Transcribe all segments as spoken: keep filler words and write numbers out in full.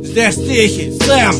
Здесь тихий Сэм.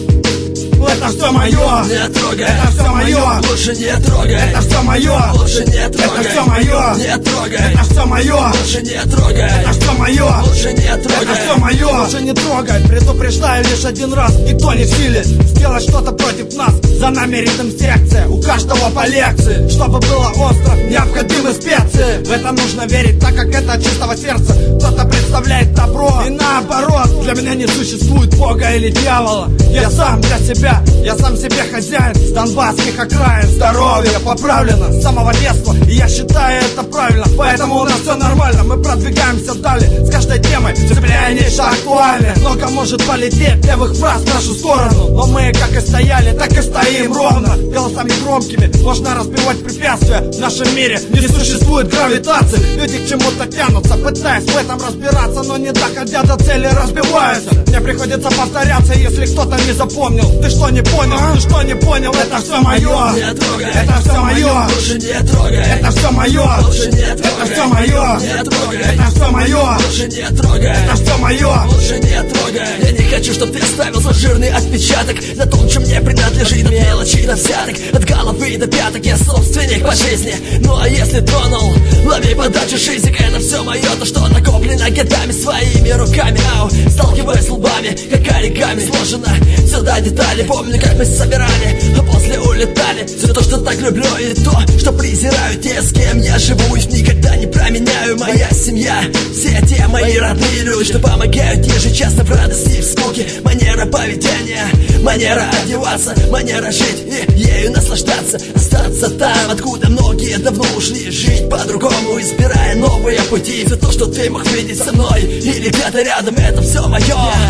Это все мое, не трогай, это все мое, лучше не трогай, это все мое, лучше не трогай, это все мое, не трогай, это все мое, лучше не трогай, это все мое, лучше не трогай, это все мое, лучше не трогай. Предупреждаю лишь один раз, никто не в силе сделать что-то против нас. За нами ритм секция, у каждого по лекции. Чтобы было остро, необходимы специи. В это нужно верить, так как это от чистого сердца. Кто-то представляет добро и наоборот. Для меня не существует Бога или дьявола. Я сам для себя, я сам себе хозяин. С донбасских окраин здоровье поправлено с самого детства, и я считаю это правильно. Поэтому у нас все нормально, мы продвигаемся далее. С каждой темой цепляя нечто актуальное. Много может полететь левых фраз в нашу сторону, но мы как и стояли, так и стоим ровно. Голосами громкими можно разбивать препятствия. В нашем мире не существует гравитации. Люди к чему-то тянутся, пытаясь в этом разбираться, но не доходя до цели разбиваются. Мне приходится повторяться, если кто-то не запомнил. Ты что не понял? Ты что не понял? Это все мое, не трогай, это все мое, лучше не трогай, это все мое, лучше не это трогай, все мое, не трогай, это все мое, лучше не трогай, это все мое, лучше не трогай. Я не хочу, чтоб ты оставил свой жирный отпечаток на том, чем мне принадлежит, от мелочи до взяток, от головы до пяток. Я собственник по жизни, ну а если тронул, лови подачу шизик. Это все мое, то, что накоплено годами своими руками. Ау, сталкиваясь лбами, как оригами сложено сюда детали. Помню, как мы собирали, а после улетали. Все то, что так люблю, и то, что презираю. Те, с кем я живу, их никогда не променяю. Моя семья, все те мои родные люди, что помогают ежечасно в радости и в скуке. Манера поведения, манера одеваться, манера жить и ею наслаждаться. Остаться там, откуда многие давно ушли. Жить по-другому, избирая новые пути. Все то, что ты мог видеть со мной или где-то рядом, это все мое.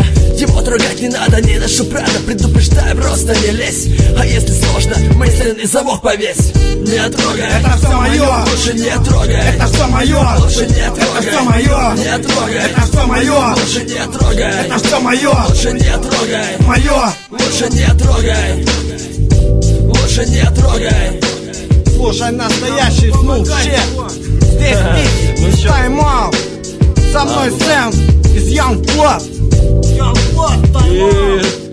Его трогать не надо, не ношу правда. Предупреждаю, просто не лезь. А если сложно, мысленный замок повесь. Не трогай, это все мое, лучше не трогай, это все мое, лучше не это трогай, все мое, не трогай, это все мое, лучше не трогай, это все мое, лучше не трогай, мое, лучше не трогай, лучше не трогай. Слушай настоящий смув чек. Здесь Тихий, Time Out. Со мной Сэм из Young Blood. Young Blood, Time Out.